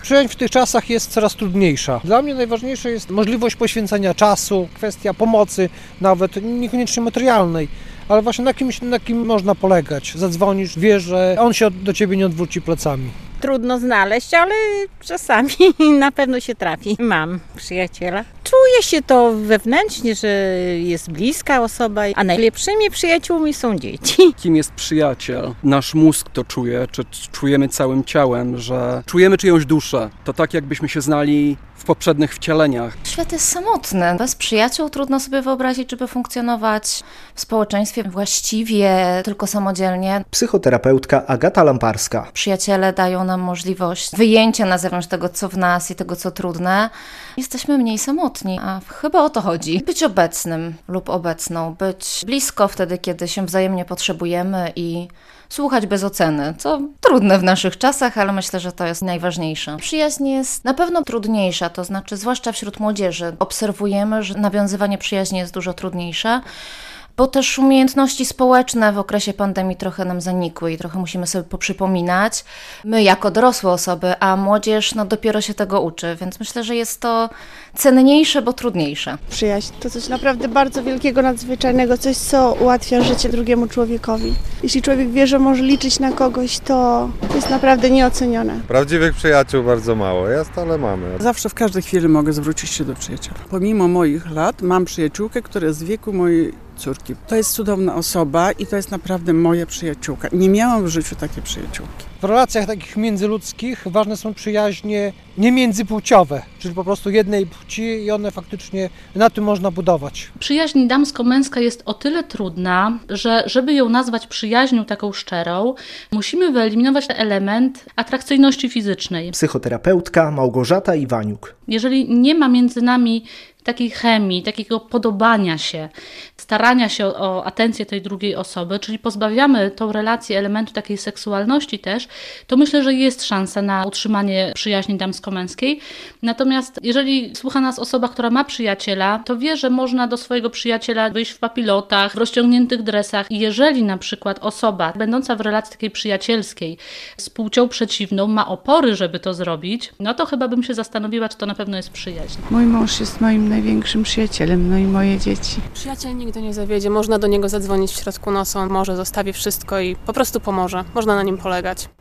Przyjaźń w tych czasach jest coraz trudniejsza. Dla mnie najważniejsze jest możliwość poświęcenia czasu, kwestia pomocy, nawet niekoniecznie materialnej, ale właśnie na kim można polegać. Zadzwonisz, wiesz, że on się do ciebie nie odwróci plecami. Trudno znaleźć, ale czasami na pewno się trafi. Mam przyjaciela. Czuję się to wewnętrznie, że jest bliska osoba, a najlepszymi przyjaciółmi są dzieci. Kim jest przyjaciel? Nasz mózg to czuje, czy czujemy całym ciałem, że czujemy czyjąś duszę. To tak, jakbyśmy się znali w poprzednich wcieleniach. Świat jest samotny. Bez przyjaciół trudno sobie wyobrazić, żeby funkcjonować w społeczeństwie właściwie, tylko samodzielnie. Psychoterapeutka Agata Lamparska. Przyjaciele dają nam możliwość wyjęcia na zewnątrz tego, co w nas i tego, co trudne. Jesteśmy mniej samotni, a chyba o to chodzi. Być obecnym lub obecną, być blisko wtedy, kiedy się wzajemnie potrzebujemy i słuchać bez oceny, co trudne w naszych czasach, ale myślę, że to jest najważniejsze. Przyjaźń jest na pewno trudniejsza, to znaczy zwłaszcza wśród młodzieży. Obserwujemy, że nawiązywanie przyjaźni jest dużo trudniejsze, bo też umiejętności społeczne w okresie pandemii trochę nam zanikły i trochę musimy sobie poprzypominać. My jako dorosłe osoby, a młodzież dopiero się tego uczy, więc myślę, że jest to cenniejsze, bo trudniejsze. Przyjaźń to coś naprawdę bardzo wielkiego, nadzwyczajnego, coś, co ułatwia życie drugiemu człowiekowi. Jeśli człowiek wie, że może liczyć na kogoś, to jest naprawdę nieocenione. Prawdziwych przyjaciół bardzo mało, ale mamy. Zawsze w każdej chwili mogę zwrócić się do przyjaciela. Pomimo moich lat mam przyjaciółkę, która jest z wieku mojej córki. To jest cudowna osoba i to jest naprawdę moja przyjaciółka. Nie miałam w życiu takiej przyjaciółki. W relacjach takich międzyludzkich ważne są przyjaźnie nie międzypłciowe, czyli po prostu jednej płci i one faktycznie na tym można budować. Przyjaźń damsko-męska jest o tyle trudna, że żeby ją nazwać przyjaźnią taką szczerą, musimy wyeliminować element atrakcyjności fizycznej. Psychoterapeutka Małgorzata Iwaniuk. Jeżeli nie ma między nami takiej chemii, takiego podobania się, starania się o atencję tej drugiej osoby, czyli pozbawiamy tą relację elementu takiej seksualności też, to myślę, że jest szansa na utrzymanie przyjaźni damsko-męskiej. Natomiast jeżeli słucha nas osoba, która ma przyjaciela, to wie, że można do swojego przyjaciela wyjść w papilotach, w rozciągniętych dresach i jeżeli na przykład osoba będąca w relacji takiej przyjacielskiej z płcią przeciwną ma opory, żeby to zrobić, no to chyba bym się zastanowiła, czy to na pewno jest przyjaźń. Mój mąż jest moim największym przyjacielem, no i moje dzieci. Przyjaciel nigdy nie zawiedzie, można do niego zadzwonić w środku nocy, on może zostawi wszystko i po prostu pomoże, można na nim polegać.